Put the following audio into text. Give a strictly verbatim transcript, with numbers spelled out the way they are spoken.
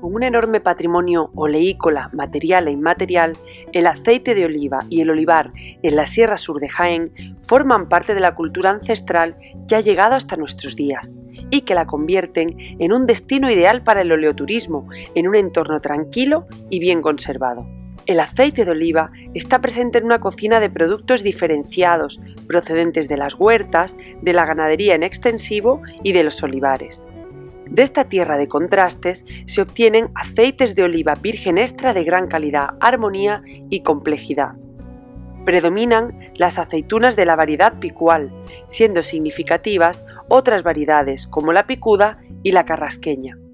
Con un enorme patrimonio oleícola, material e inmaterial, el aceite de oliva y el olivar en la Sierra Sur de Jaén forman parte de la cultura ancestral que ha llegado hasta nuestros días y que la convierten en un destino ideal para el oleoturismo, en un entorno tranquilo y bien conservado. El aceite de oliva está presente en una cocina de productos diferenciados, procedentes de las huertas, de la ganadería en extensivo y de los olivares. De esta tierra de contrastes se obtienen aceites de oliva virgen extra de gran calidad, armonía y complejidad. Predominan las aceitunas de la variedad picual, siendo significativas otras variedades como la picuda y la carrasqueña.